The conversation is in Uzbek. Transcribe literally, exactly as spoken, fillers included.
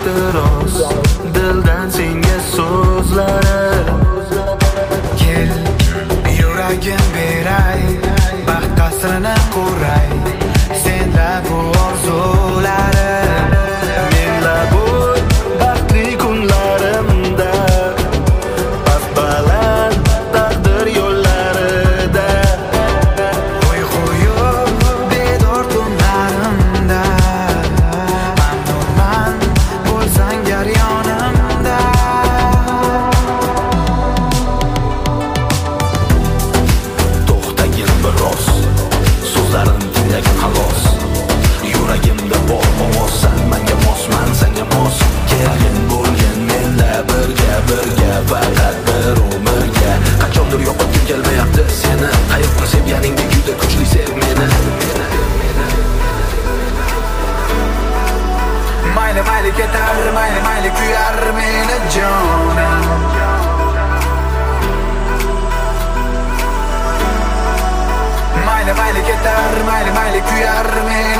ehtiros, dildan senga so'zlari. Kel, yuragim beray, baxt qasrini quray, senla bu orzulari. Menla bo'l baxtli kunlarimda, past baland taqdir yo'llarida. Uyqu yo'q bedor tunlarimda, mamnunman bo'lsang gar yonimda. To'xtagin biroz, so'zlarim tinglagin xolos. Yuragimda bor ovoz, san menga mosman, senga mos. Kelgin bo'lgin menla birga, birga faqat bir umrga. Qachondir yo'qotgim kelmayapti seni, qayoqqa sevganingdek juda kuchli sev meni. Mayli mayli ketar, mayli mayli kuyar meni jonim. Mayli mayli ketar, mayli mayli kuyar meni